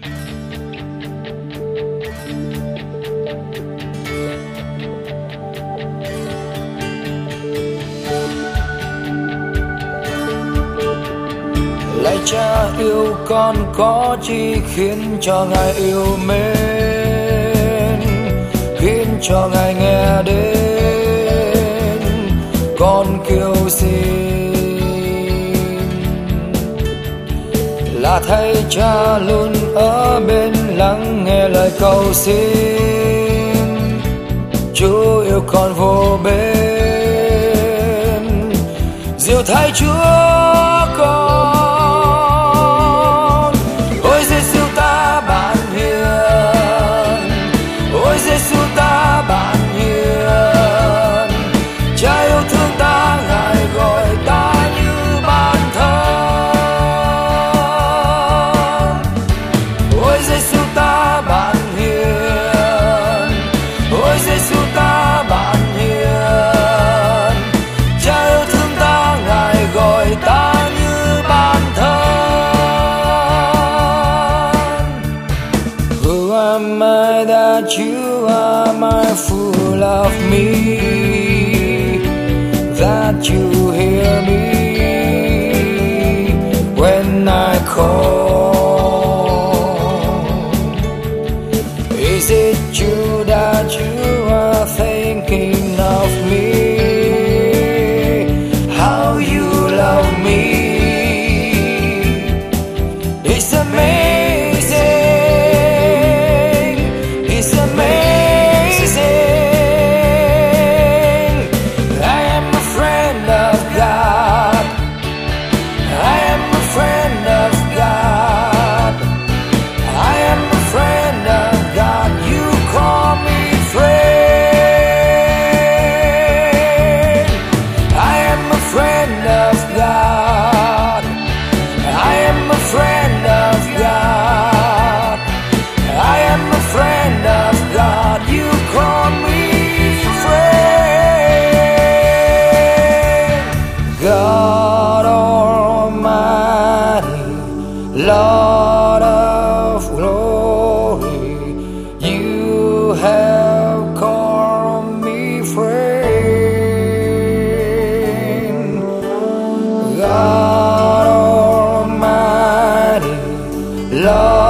Lạy Cha yêu con có chi khiến cho Ngài yêu mến, khiến cho Ngài nghe đến con kêu xin. Là thay Cha luôn ở bên lắng nghe lời cầu xin. Chúa yêu con vô bên, diệu thay Chúa con. Ôi Giêsu ta bạn hiền, ôi Giêsu ta bạn hiền. Cha yêu thương ta, Ngài gọi ta như bạn thân. Ôi Giêsu ta bạn hiền, ôi Giêsu ta bạn hiền. Cha yêu thương ta, Ngài gọi ta như bạn thân. Who am I that you are mindful of me, that you hear me when I call? Is it true that you are thinking of me, how you love me? It's amazing, it's amazing. I am a friend of God, I am a friend of God, I am a friend of God. You call me friend. I am a friend of God, I am a friend of God, I am a friend of God. You call me friend. God Almighty, Lord of glory, you have called me friend. God Almighty, Lord